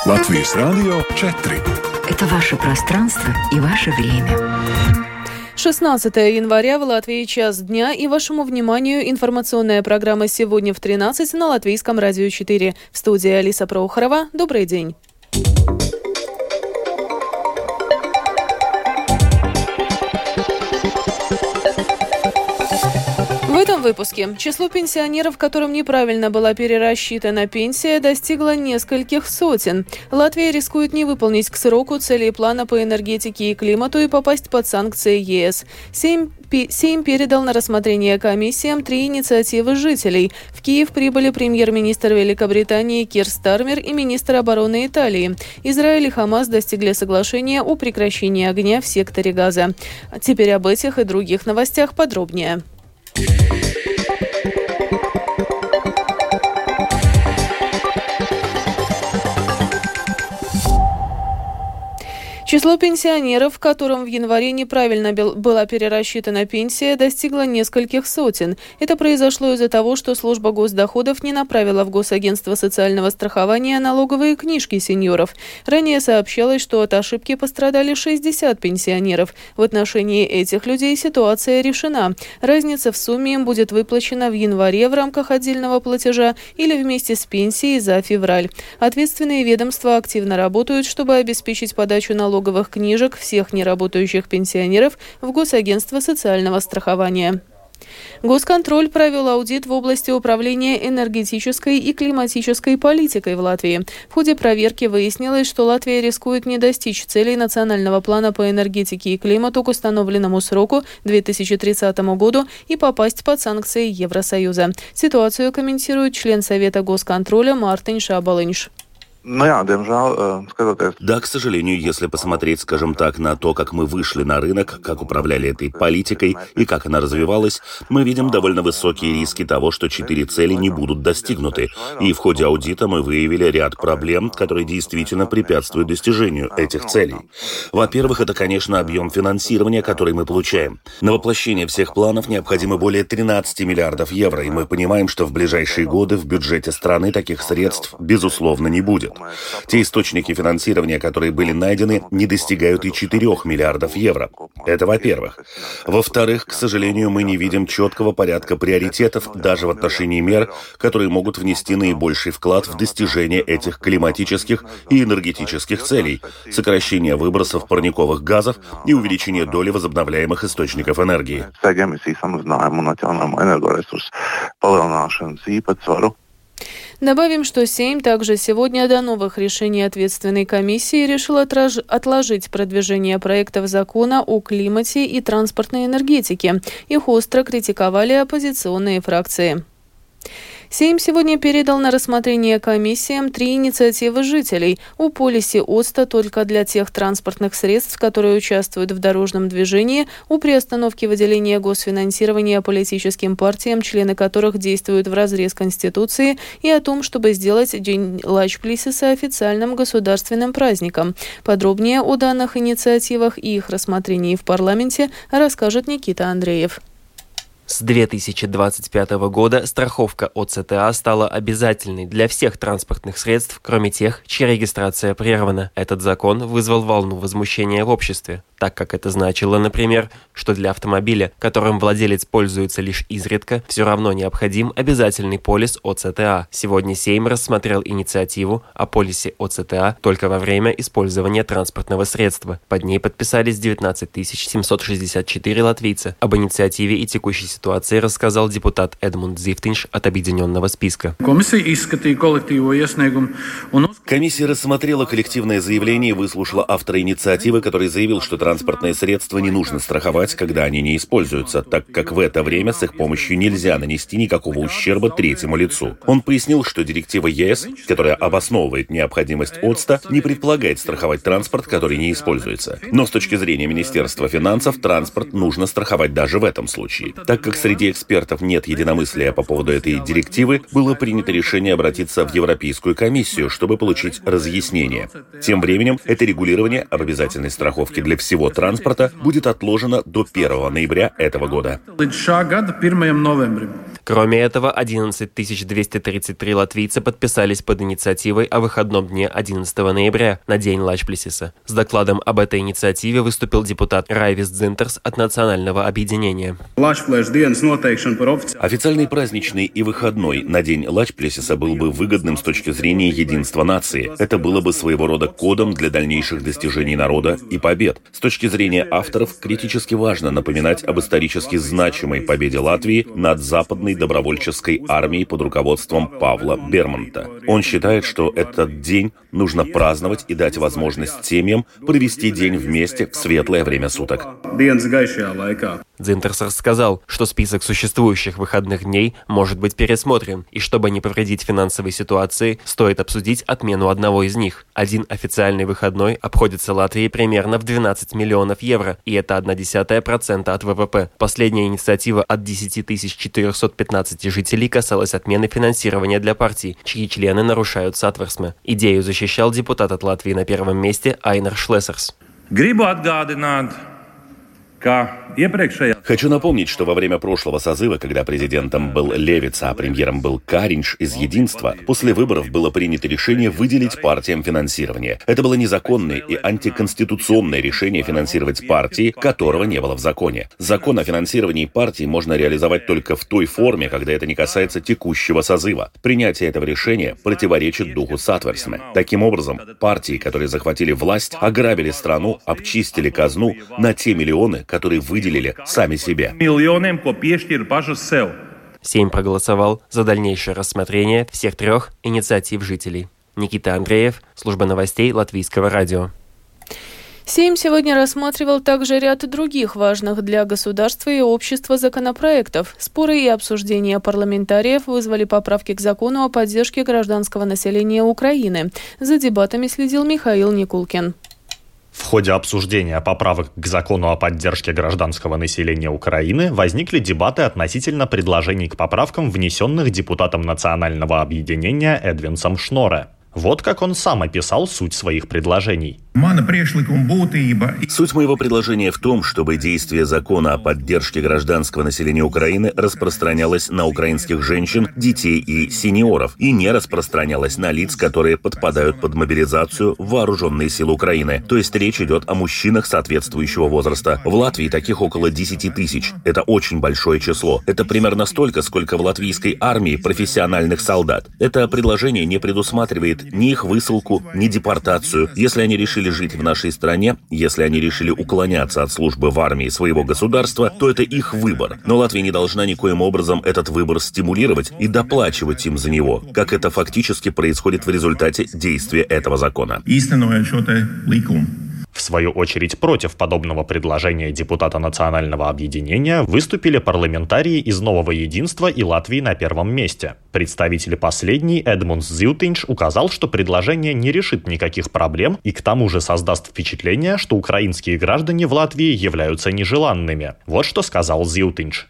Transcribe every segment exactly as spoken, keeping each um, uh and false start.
Латвийс радио четыре. Это ваше пространство и ваше время. шестнадцатое января, в Латвии час дня, и вашему вниманию информационная программа «Сегодня в тринадцать» на Латвийском радио четыре. В студии Алиса Прохорова. Добрый день. В этом выпуске число пенсионеров, которым неправильно была перерасчитана пенсия, достигло нескольких сотен. Латвия рискует не выполнить к сроку цели плана по энергетике и климату и попасть под санкции ЕС. Сейм, Сейм передал на рассмотрение комиссиям три инициативы жителей. В Киев прибыли премьер-министр Великобритании Кир Стармер и министр обороны Италии. Израиль и Хамас достигли соглашения о прекращении огня в секторе Газа. Теперь об этих и других новостях подробнее. Число пенсионеров, которым в январе неправильно была перерасчитана пенсия, достигло нескольких сотен. Это произошло из-за того, что служба госдоходов не направила в Госагентство социального страхования налоговые книжки сеньоров. Ранее сообщалось, что от ошибки пострадали шестьдесят пенсионеров. В отношении этих людей ситуация решена. Разница в сумме им будет выплачена в январе в рамках отдельного платежа или вместе с пенсией за февраль. Ответственные ведомства активно работают, чтобы обеспечить подачу налоговых книжек всех неработающих пенсионеров в Госагентство социального страхования. Госконтроль провел аудит в области управления энергетической и климатической политикой в Латвии. В ходе проверки выяснилось, что Латвия рискует не достичь целей национального плана по энергетике и климату к установленному сроку две тысячи тридцатому году и попасть под санкции Евросоюза. Ситуацию комментирует член Совета Госконтроля Мартин Шабалинш. Ну, я, демжал, сказать. Да, к сожалению, если посмотреть, скажем так, на то, как мы вышли на рынок, как управляли этой политикой и как она развивалась, мы видим довольно высокие риски того, что четыре цели не будут достигнуты. И в ходе аудита мы выявили ряд проблем, которые действительно препятствуют достижению этих целей. Во-первых, это, конечно, объем финансирования, который мы получаем. На воплощение всех планов необходимо более тринадцати миллиардов евро, и мы понимаем, что в ближайшие годы в бюджете страны таких средств, безусловно, не будет. Те источники финансирования, которые были найдены, не достигают и четырёх миллиардов евро. Это во-первых. Во-вторых, к сожалению, мы не видим четкого порядка приоритетов даже в отношении мер, которые могут внести наибольший вклад в достижение этих климатических и энергетических целей, сокращение выбросов парниковых газов и увеличение доли возобновляемых источников энергии. Добавим, что Сейм также сегодня до новых решений ответственной комиссии решил отраж... отложить продвижение проектов закона о климате и транспортной энергетике. Их остро критиковали оппозиционные фракции. Сейм сегодня передал на рассмотрение комиссиям три инициативы жителей о полисе ОЦТА только для тех транспортных средств, которые участвуют в дорожном движении, о приостановке выделения госфинансирования политическим партиям, члены которых действуют вразрез Конституции, и о том, чтобы сделать День Лачплисиса официальным государственным праздником. Подробнее о данных инициативах и их рассмотрении в парламенте расскажет Никита Андреев. С две тысячи двадцать пятого года страховка ОЦТА стала обязательной для всех транспортных средств, кроме тех, чья регистрация прервана. Этот закон вызвал волну возмущения в обществе, так как это значило, например, что для автомобиля, которым владелец пользуется лишь изредка, все равно необходим обязательный полис ОЦТА. Сегодня Сейм рассмотрел инициативу о полисе ОЦТА только во время использования транспортного средства. Под ней подписались девятнадцать тысяч семьсот шестьдесят четыре латвийца. Об инициативе и текущей ситуации рассказал депутат Эдмунд Зифтинш от Объединенного списка. Комиссия рассмотрела коллективное заявление и выслушала автора инициативы, который заявил, что транспортные средства не нужно страховать, когда они не используются, так как в это время с их помощью нельзя нанести никакого ущерба третьему лицу. Он пояснил, что директива ЕС, которая обосновывает необходимость ОЦТА, не предполагает страховать транспорт, который не используется. Но с точки зрения Министерства финансов, транспорт нужно страховать даже в этом случае. Так как среди экспертов нет единомыслия по поводу этой директивы, было принято решение обратиться в Европейскую комиссию, чтобы получить разъяснение. Тем временем, это регулирование об обязательной страховке для всего транспорта будет отложено до первого ноября этого года. Кроме этого, одиннадцать тысяч двести тридцать три латвийца подписались под инициативой о выходном дне одиннадцатого ноября, на день Лачплесиса. С докладом об этой инициативе выступил депутат Райвис Дзинтерс от Национального объединения. Официальный праздничный и выходной на день Лачплесиса был бы выгодным с точки зрения единства нации. Это было бы своего рода кодом для дальнейших достижений народа и побед. С точки зрения авторов, критически важно напоминать об исторически значимой победе Латвии над западной добровольческой армией под руководством Павла Бермонта. Он считает, что этот день нужно праздновать и дать возможность семьям провести день вместе в светлое время суток. Дзинтерс рассказал, что список существующих выходных дней может быть пересмотрен, и чтобы не повредить финансовой ситуации, стоит обсудить отмену одного из них. Один официальный выходной обходится Латвии примерно в двенадцать миллионов евро, и это одна десятая процента от вэ вэ пэ. Последняя инициатива от десять тысяч четыреста пятнадцать жителей касалась отмены финансирования для партий, чьи члены нарушают сатверсме. Идею защищал депутат от Латвии на первом месте Айнар Шлесерс. Хочу напомнить, что во время прошлого созыва, когда президентом был Левица, а премьером был Каринш из «Единства», после выборов было принято решение выделить партиям финансирование. Это было незаконное и антиконституционное решение финансировать партии, которого не было в законе. Закон о финансировании партий можно реализовать только в той форме, когда это не касается текущего созыва. Принятие этого решения противоречит духу сатверсме. Таким образом, партии, которые захватили власть, ограбили страну, обчистили казну на те миллионы, которые выделили сами себе. Сейм проголосовал за дальнейшее рассмотрение всех трех инициатив жителей. Никита Андреев, служба новостей Латвийского радио. Сейм сегодня рассматривал также ряд других важных для государства и общества законопроектов. Споры и обсуждения парламентариев вызвали поправки к закону о поддержке гражданского населения Украины. За дебатами следил Михаил Никулкин. В ходе обсуждения поправок к закону о поддержке гражданского населения Украины возникли дебаты относительно предложений к поправкам, внесенных депутатом Национального объединения Эдвинсом Шноре. Вот как он сам описал суть своих предложений. Суть моего предложения в том, чтобы действие закона о поддержке гражданского населения Украины распространялось на украинских женщин, детей и сеньоров, и не распространялось на лиц, которые подпадают под мобилизацию в вооруженные силы Украины. То есть речь идет о мужчинах соответствующего возраста. В Латвии таких около десять тысяч. Это очень большое число. Это примерно столько, сколько в латвийской армии профессиональных солдат. Это предложение не предусматривает ни их высылку, ни депортацию. Если они решили жить в нашей стране, если они решили уклоняться от службы в армии своего государства, то это их выбор. Но Латвия не должна никоим образом этот выбор стимулировать и доплачивать им за него, как это фактически происходит в результате действия этого закона. В свою очередь, против подобного предложения депутата Национального объединения выступили парламентарии из Нового Единства и Латвии на первом месте. Представитель последней Эдмундс Зилтинш указал, что предложение не решит никаких проблем и к тому же создаст впечатление, что украинские граждане в Латвии являются нежеланными. Вот что сказал Зилтинш.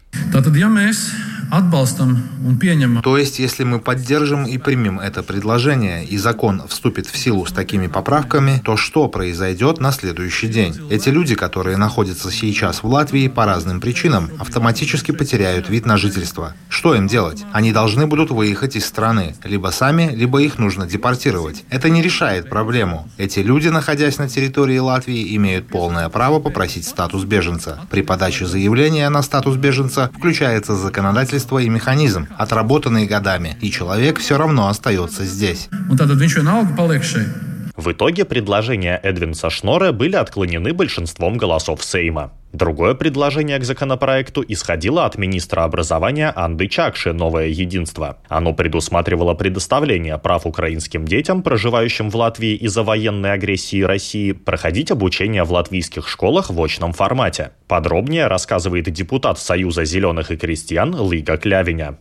То есть, если мы поддержим и примем это предложение, и закон вступит в силу с такими поправками, то что произойдет на следующий день? Эти люди, которые находятся сейчас в Латвии по разным причинам, автоматически потеряют вид на жительство. Что им делать? Они должны будут выехать из страны. Либо сами, либо их нужно депортировать. Это не решает проблему. Эти люди, находясь на территории Латвии, имеют полное право попросить статус беженца. При подаче заявления на статус беженца включается законодательство и механизм, отработанный годами, и человек все равно остается здесь. В итоге предложения Эдвинса Шноре были отклонены большинством голосов Сейма. Другое предложение к законопроекту исходило от министра образования Анды Чакши «Новое единство». Оно предусматривало предоставление прав украинским детям, проживающим в Латвии из-за военной агрессии России, проходить обучение в латвийских школах в очном формате. Подробнее рассказывает депутат Союза зеленых и крестьян Лига Клявиня.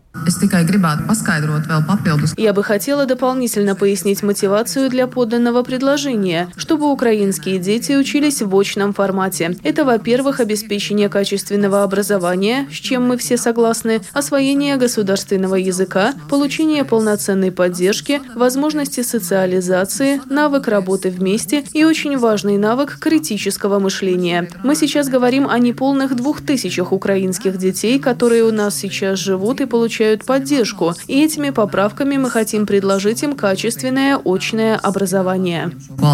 Я бы хотела дополнительно пояснить мотивацию для поданного предложения, чтобы украинские дети учились в очном формате. Это, во-первых, обеспечение качественного образования, с чем мы все согласны, освоение государственного языка, получение полноценной поддержки, возможности социализации, навык работы вместе и очень важный навык критического мышления. Мы сейчас говорим о неполных двух тысячах украинских детей, которые у нас сейчас живут и получают поддержку. И этими поправками мы хотим предложить им качественное очное образование.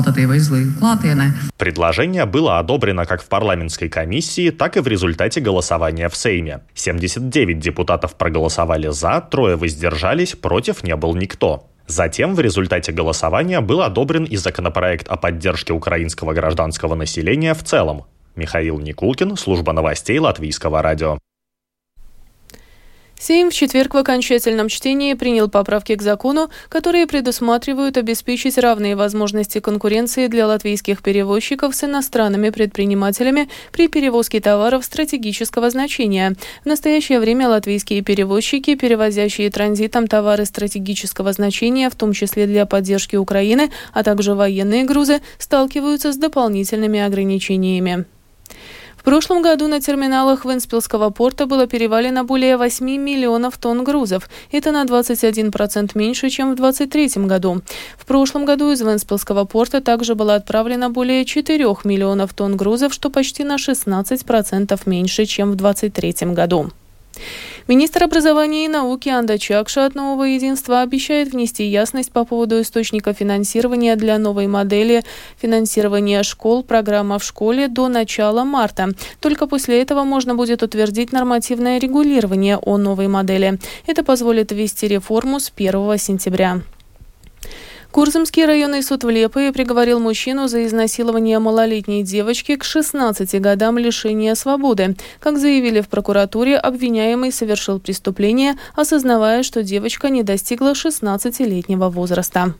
Предложение было одобрено как в парламентской комиссии, так и в результате голосования в Сейме. семьдесят девять депутатов проголосовали «за», трое воздержались, против не был никто. Затем в результате голосования был одобрен и законопроект о поддержке украинского гражданского населения в целом. Михаил Никулкин, служба новостей Латвийского радио. Сейм в четверг в окончательном чтении принял поправки к закону, которые предусматривают обеспечить равные возможности конкуренции для латвийских перевозчиков с иностранными предпринимателями при перевозке товаров стратегического значения. В настоящее время латвийские перевозчики, перевозящие транзитом товары стратегического значения, в том числе для поддержки Украины, а также военные грузы, сталкиваются с дополнительными ограничениями. В прошлом году на терминалах Вентспилского порта было перевалено более восьми миллионов тонн грузов. Это на двадцать один процент меньше, чем в двадцать третьем году. В прошлом году из Вентспилского порта также было отправлено более четырёх миллионов тонн грузов, что почти на шестнадцать процентов меньше, чем в двадцать третьем году. Министр образования и науки Анда Чакша от «Нового единства» обещает внести ясность по поводу источника финансирования для новой модели финансирования школ «Программа в школе» до начала марта. Только после этого можно будет утвердить нормативное регулирование о новой модели. Это позволит ввести реформу с первого сентября. Курзамский районный суд в Лепое приговорил мужчину за изнасилование малолетней девочки к шестнадцати годам лишения свободы. Как заявили в прокуратуре, обвиняемый совершил преступление, осознавая, что девочка не достигла шестнадцатилетнего возраста.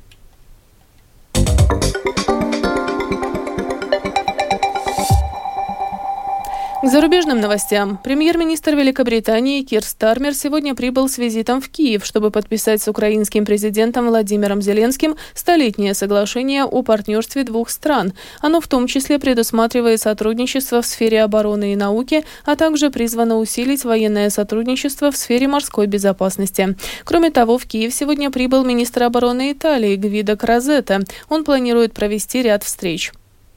К зарубежным новостям. Премьер-министр Великобритании Кир Стармер сегодня прибыл с визитом в Киев, чтобы подписать с украинским президентом Владимиром Зеленским столетнее соглашение о партнерстве двух стран. Оно в том числе предусматривает сотрудничество в сфере обороны и науки, а также призвано усилить военное сотрудничество в сфере морской безопасности. Кроме того, в Киев сегодня прибыл министр обороны Италии Гвидо Крозетто. Он планирует провести ряд встреч.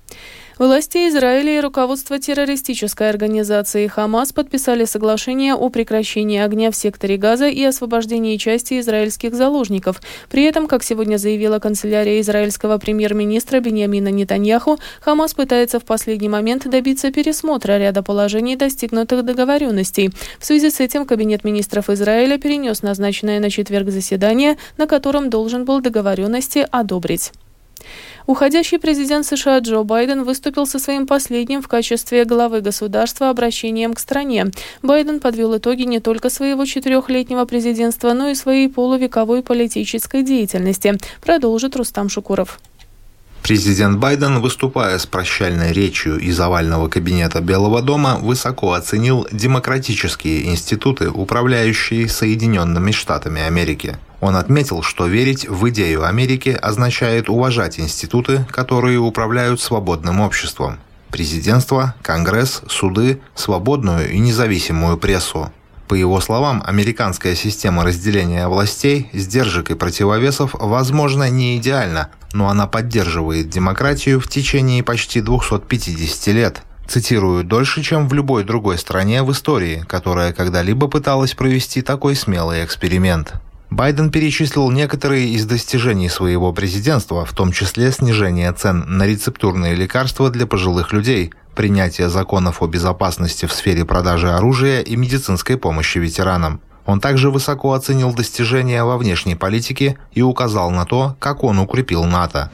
Власти Израиля и руководство террористической организации «Хамас» подписали соглашение о прекращении огня в секторе Газа и освобождении части израильских заложников. При этом, как сегодня заявила канцелярия израильского премьер-министра Биньямина Нетаньяху, «Хамас» пытается в последний момент добиться пересмотра ряда положений достигнутых договоренностей. В связи с этим Кабинет министров Израиля перенес назначенное на четверг заседание, на котором должен был договоренности одобрить. Уходящий президент США Джо Байден выступил со своим последним в качестве главы государства обращением к стране. Байден подвел итоги не только своего четырехлетнего президентства, но и своей полувековой политической деятельности, продолжит Рустам Шукуров. Президент Байден, выступая с прощальной речью из овального кабинета Белого дома, высоко оценил демократические институты, управляющие Соединенными Штатами Америки. Он отметил, что верить в идею Америки означает уважать институты, которые управляют свободным обществом: президентство, Конгресс, суды, свободную и независимую прессу. По его словам, американская система разделения властей, сдержек и противовесов, возможно, не идеальна, но она поддерживает демократию в течение почти двухсот пятидесяти лет. Цитирую: «дольше, чем в любой другой стране в истории, которая когда-либо пыталась провести такой смелый эксперимент». Байден перечислил некоторые из достижений своего президентства, в том числе снижение цен на рецептурные лекарства для пожилых людей, принятие законов о безопасности в сфере продажи оружия и медицинской помощи ветеранам. Он также высоко оценил достижения во внешней политике и указал на то, как он укрепил НАТО.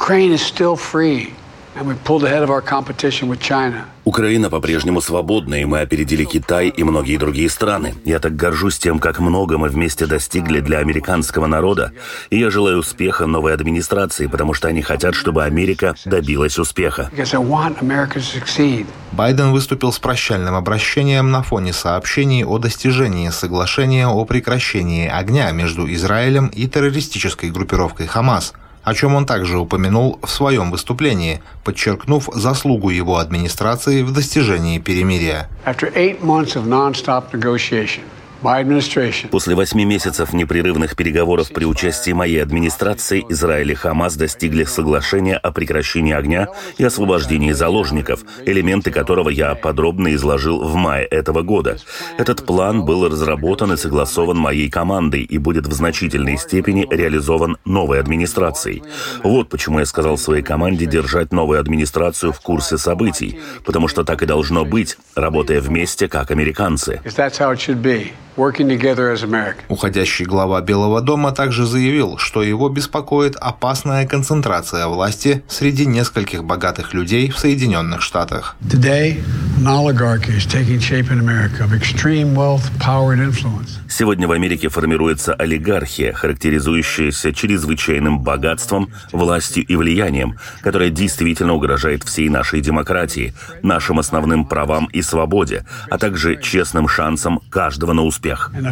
Украина по-прежнему свободна, и мы опередили Китай и многие другие страны. Я так горжусь тем, как много мы вместе достигли для американского народа, и я желаю успеха новой администрации, потому что они хотят, чтобы Америка добилась успеха. Байден выступил с прощальным обращением на фоне сообщений о достижении соглашения о прекращении огня между Израилем и террористической группировкой «Хамас». о чем он также упомянул в своем выступлении, подчеркнув заслугу его администрации в достижении перемирия. После восьми месяцев непрерывных переговоров при участии моей администрации Израиль и Хамас достигли соглашения о прекращении огня и освобождении заложников, элементы которого я подробно изложил в мае этого года. Этот план был разработан и согласован моей командой и будет в значительной степени реализован новой администрацией. Вот почему я сказал своей команде держать новую администрацию в курсе событий, потому что так и должно быть, работая вместе как американцы. Уходящий глава Белого дома также заявил, что его беспокоит опасная концентрация власти среди нескольких богатых людей в Соединенных Штатах. Сегодня в Америке формируется олигархия, характеризующаяся чрезвычайным богатством, властью и влиянием, которая действительно угрожает всей нашей демократии, нашим основным правам и свободе, а также честным шансам каждого на успех.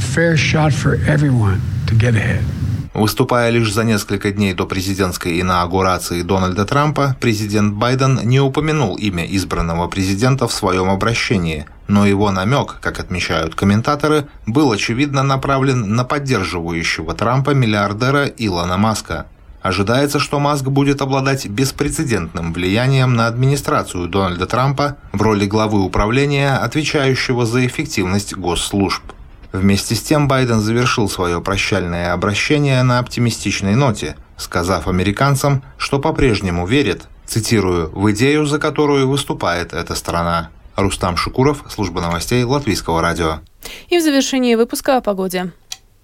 Выступая лишь за несколько дней до президентской инаугурации Дональда Трампа, президент Байден не упомянул имя избранного президента в своем обращении, но его намек, как отмечают комментаторы, был очевидно направлен на поддерживающего Трампа миллиардера Илона Маска. Ожидается, что Маск будет обладать беспрецедентным влиянием на администрацию Дональда Трампа в роли главы управления, отвечающего за эффективность госслужб. Вместе с тем Байден завершил свое прощальное обращение на оптимистичной ноте, сказав американцам, что по-прежнему верит, цитирую, «в идею, за которую выступает эта страна». Рустам Шукуров, служба новостей Латвийского радио. И в завершении выпуска о погоде.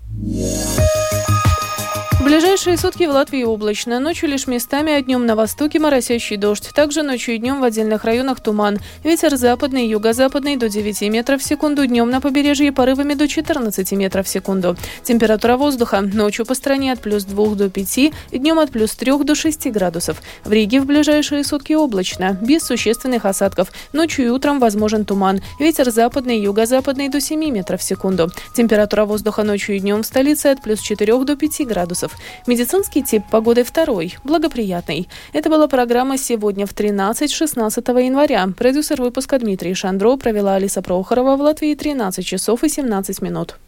В ближайшие сутки в Латвии облачно. Ночью лишь местами, а днем на востоке моросящий дождь. Также ночью и днем в отдельных районах туман. Ветер западный и юго-западный до девяти метров в секунду. Днем на побережье порывами до четырнадцати метров в секунду. Температура воздуха ночью по стране от плюс двух до пяти, днем от плюс трех до шести градусов. В Риге в ближайшие сутки облачно, без существенных осадков. Ночью и утром возможен туман. Ветер западный и юго-западный до семи метров в секунду. Температура воздуха ночью и днем в столице от плюс четырех до пяти градусов. Медицинский тип погоды второй, благоприятный. Это была программа «Сегодня в тринадцать-шестнадцатого января». Продюсер выпуска Дмитрий Шандро, провела Алиса Прохорова. В Латвии тринадцать часов и семнадцать минут.